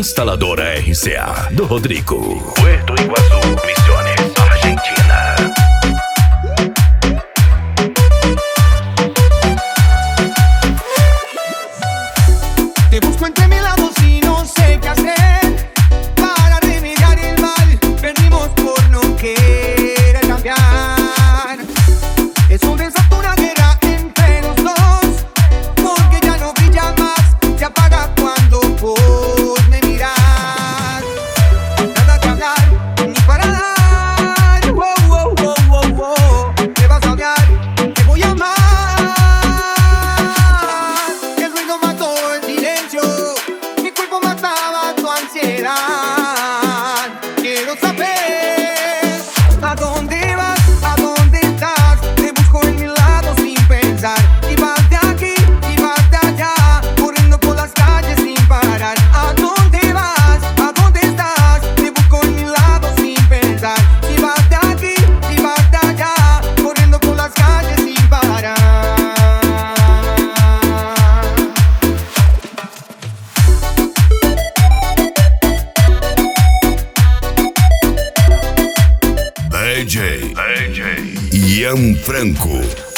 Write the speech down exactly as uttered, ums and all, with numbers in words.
Instaladora R C A do Rodrigo. Puerto Iguaçu, Misiones, Argentina. Te busco entre mil lados y no sé qué hacer para remediar el mal. Perdimos por no querer cambiar. Eso desató una guerra entre los dos, porque ya no brilla más, se apaga cuando vos me miras. Nada que hablar, ni para dar. Wow, wow, wow, wow, wow. Me vas a odiar, te voy a amar. El ruido mató el silencio, mi cuerpo mataba tu ansiedad. Quiero saber a dónde vas, a dónde estás. Te busco en mi lado sin pensar. Y vas de aquí, y vas de allá, corriendo por las calles sin parar. ¿A dónde vas? ¿A dónde estás? Te busco en mi lado sin pensar. Y vas de aquí, y vas de allá, corriendo por las calles sin parar. D J, D J Ian Franco.